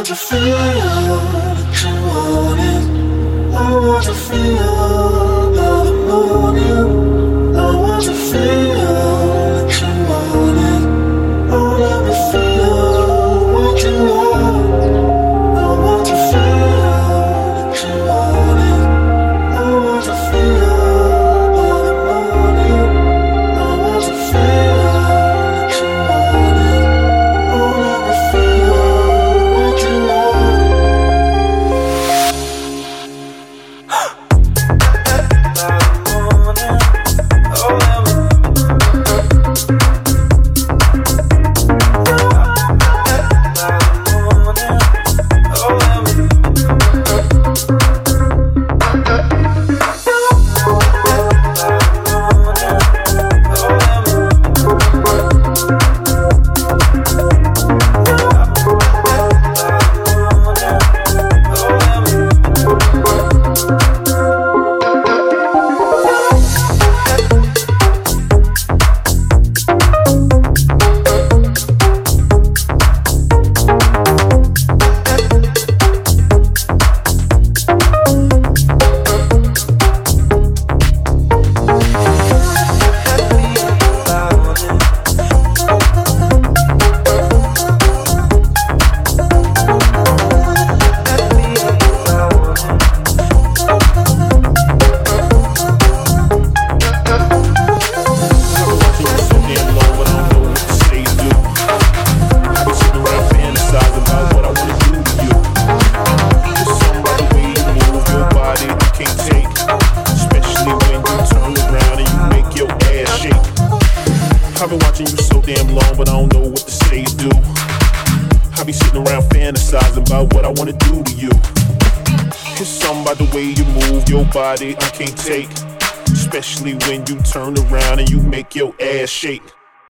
want to feel that you want it. I want to feel by the morning. I want to feel that you want it. Oh, let me feel what you want. I want to feel that you want it. I want to feel by the morning. I want to feel that you want it. Oh, let me feel what you want. I've been watching you so damn long, but I don't know what to say or do. I be sitting around fantasizing about what I wanna do to you. It's something about the way you move your body I can't take, especially when you turn around and you make your ass shake.